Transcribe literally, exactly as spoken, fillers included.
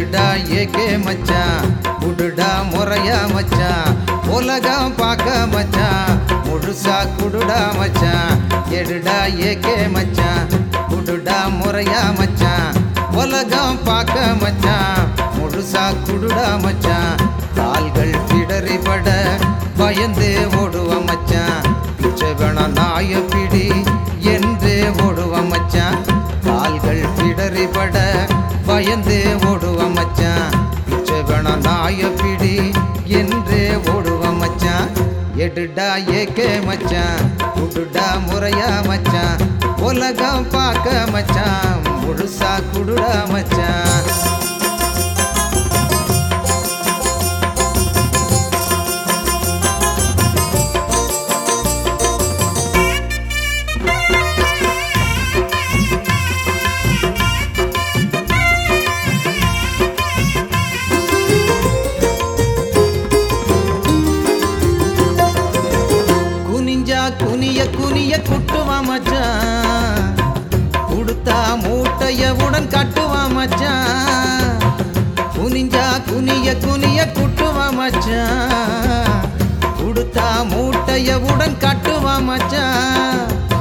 எடுடா AK மச்சான் குடுடா முறையா மச்சான் உலகம் பார்க்க மச்சான் முழுசா குடுடா மச்சான் எடுடா ஏகே மச்சான் குடுடா முறையா மச்சான் உலகம் பார்க்க மச்சான் முழுசா குடுடா மச்சான் கால்கள் பிடறிபட பயந்து ஓடுவ மச்சான் பிச்சை வேணாம் நாய பிடி என்று ஓடுவ மச்சான் கால்கள் பிடறிபட பயந்து ஓடுவ மச்சான் பிச்சை வேணாம் நாய பிடி என்று ஓடுவ மச்சான் எடுடா ஏகே மச்சான் குடுடா முறையா மச்சான் உலகம் பார்க்க மச்சான் முழுசா குடுடா மச்சான் குனிய குனிய குட்டுவா மச்சான் குடுத்தா மூட்டையவுடன் கட்டுவா மச்சான் குனிஞ்சா குனிய குனிய குட்டுவா மச்சான் குடுத்தா மூட்டையவுடன் கட்டுவா மச்சான்